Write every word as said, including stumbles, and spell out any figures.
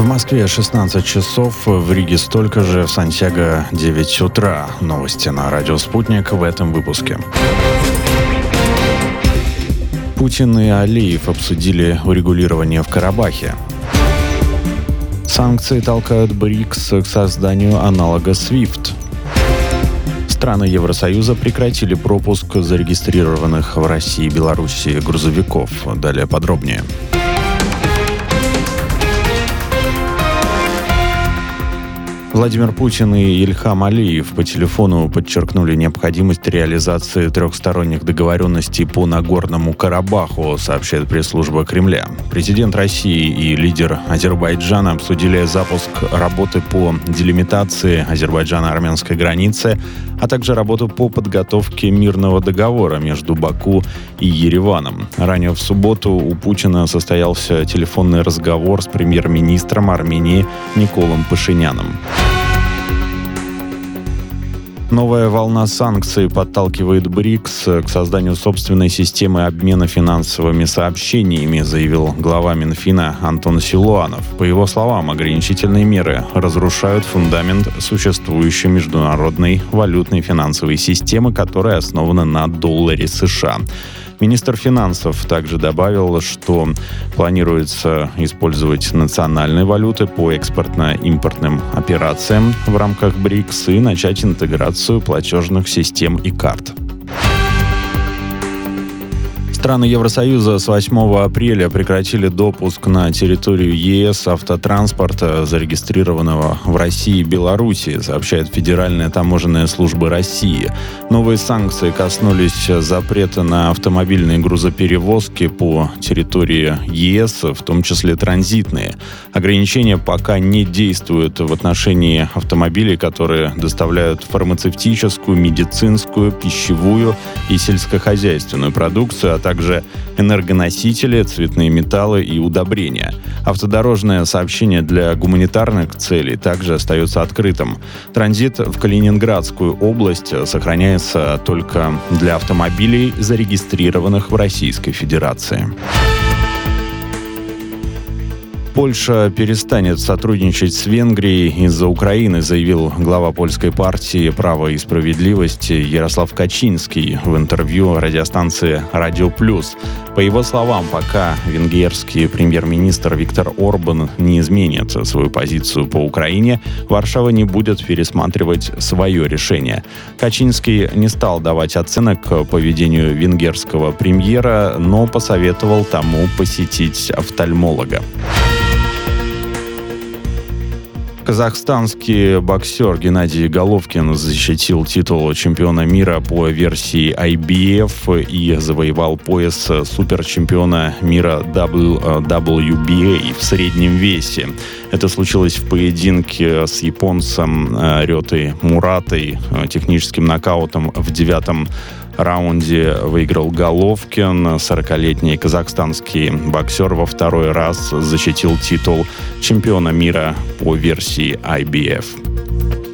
В Москве шестнадцать часов, в Риге столько же, в Сантьяго девять утра. Новости на радио «Спутник» в этом выпуске. Путин и Алиев обсудили урегулирование в Карабахе. Санкции толкают БРИКС к созданию аналога свифт. Страны Евросоюза прекратили пропуск зарегистрированных в России и Беларуси грузовиков. Далее подробнее. Владимир Путин и Ильхам Алиев по телефону подчеркнули необходимость реализации трехсторонних договоренностей по Нагорному Карабаху, сообщает пресс-служба Кремля. Президент России и лидер Азербайджана обсудили запуск работы по делимитации азербайджано-армянской границы, а также работу по подготовке мирного договора между Баку и Ереваном. Ранее в субботу у Путина состоялся телефонный разговор с премьер-министром Армении Николом Пашиняном. Новая волна санкций подталкивает БРИКС к созданию собственной системы обмена финансовыми сообщениями, заявил глава Минфина Антон Силуанов. По его словам, ограничительные меры разрушают фундамент существующей международной валютной финансовой системы, которая основана на долларе США. Министр финансов также добавил, что планируется использовать национальные валюты по экспортно-импортным операциям в рамках БРИКС и начать интеграцию платежных систем и карт. Страны Евросоюза с восьмого апреля прекратили допуск на территорию ЕС автотранспорта, зарегистрированного в России и Беларуси, сообщает Федеральная таможенная служба России. Новые санкции коснулись запрета на автомобильные грузоперевозки по территории ЕС, в том числе транзитные. Ограничения пока не действуют в отношении автомобилей, которые доставляют фармацевтическую, медицинскую, пищевую и сельскохозяйственную продукцию, а также также энергоносители, цветные металлы и удобрения. Автодорожное сообщение для гуманитарных целей также остается открытым. Транзит в Калининградскую область сохраняется только для автомобилей, зарегистрированных в Российской Федерации. Польша перестанет сотрудничать с Венгрией из-за Украины, заявил глава польской партии «Право и справедливость» Ярослав Качинский в интервью радиостанции «Радио Плюс». По его словам, пока венгерский премьер-министр Виктор Орбан не изменит свою позицию по Украине, Варшава не будет пересматривать свое решение. Качинский не стал давать оценок поведению венгерского премьера, но посоветовал тому посетить офтальмолога. Казахстанский боксер Геннадий Головкин защитил титул чемпиона мира по версии ай би эф и завоевал пояс суперчемпиона мира дабл ю дабл ю би эй в среднем весе. Это случилось в поединке с японцем Рётой Муратой. Техническим нокаутом в девятом раунде выиграл Головкин. сорокалетний казахстанский боксер во второй раз защитил титул чемпиона мира по версии ай би эф.